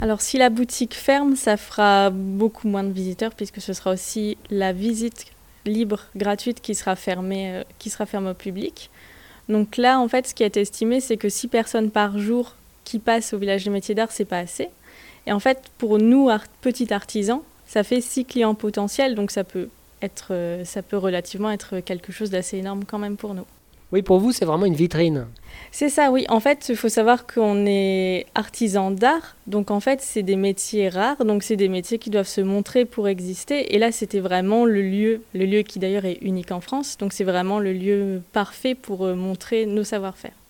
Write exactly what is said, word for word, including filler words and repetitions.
Alors si la boutique ferme, ça fera beaucoup moins de visiteurs puisque ce sera aussi la visite libre, gratuite qui sera fermée, euh, qui sera fermée au public. Donc là, en fait, ce qui a été estimé, c'est que six personnes par jour qui passent au village des métiers d'art, c'est pas assez. Et en fait, pour nous, art- petits artisans, ça fait six clients potentiels, donc ça peut être, euh, ça peut relativement être quelque chose d'assez énorme quand même pour nous. Oui, pour vous, c'est vraiment une vitrine. C'est ça, oui. En fait, il faut savoir qu'on est artisan d'art, donc en fait, c'est des métiers rares, donc c'est des métiers qui doivent se montrer pour exister. Et là, c'était vraiment le lieu, le lieu qui d'ailleurs est unique en France, donc c'est vraiment le lieu parfait pour euh, montrer nos savoir-faire.